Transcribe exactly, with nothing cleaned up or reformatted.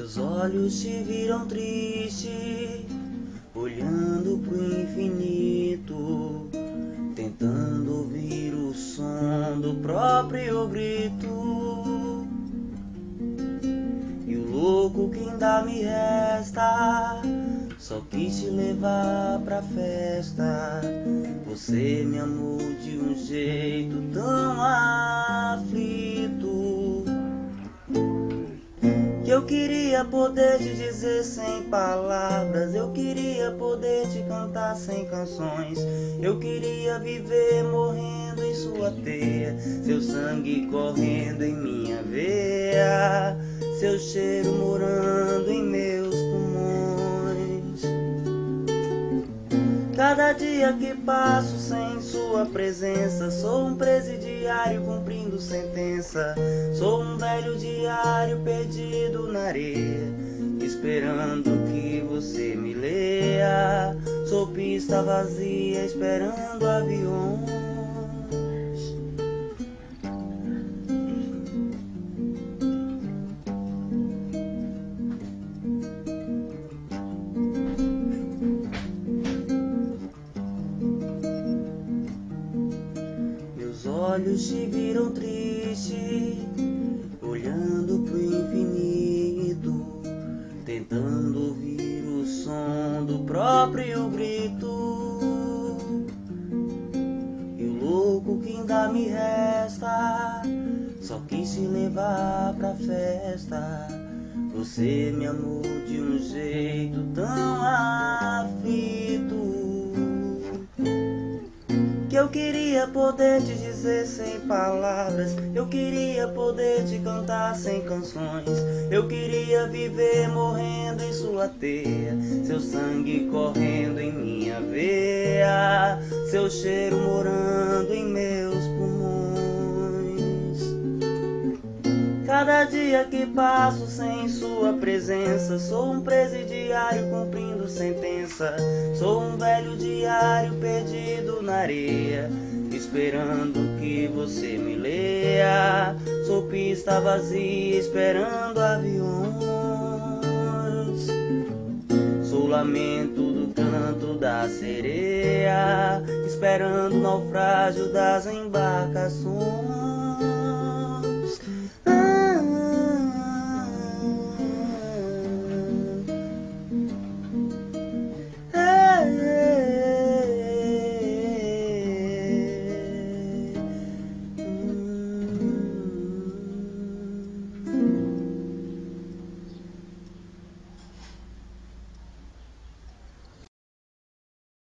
Meus olhos te viram triste, olhando pro infinito, tentando ouvir o som do próprio grito. E o louco que ainda me resta, só quis te levar pra festa. Você me amou de um jeito tão aflito, que eu queria poder te dizer sem palavras. Eu queria poder te cantar sem canções. Eu queria viver morrendo em sua teia, seu sangue correndo em minha veia, seu cheiro morando em meus pulmões. Cada dia que passo sem sua presença, sou um presidiário cumprindo sentença. Sou um velho diário perdido na areia, esperando que você me leia. Sou pista vazia esperando aviões. Meus olhos te viram triste, olhando pro infinito, tentando ouvir o som do próprio grito. E o louco que ainda me resta, só quis te levar pra festa. Você me amou de um jeito tão aflito, que eu queria poder te dizer sem palavras. Eu queria poder te cantar sem canções. Eu queria viver morrendo em sua teia, seu sangue correndo em minha veia, seu cheiro morando em meus pulmões. Cada dia que passo sem sua presença, sou um presidiário cumprindo sentença. Sou um velho diário perdido na areia, esperando que você me leia. Sou pista vazia esperando aviões. Sou lamento do canto da sereia, esperando o naufrágio das embarcações.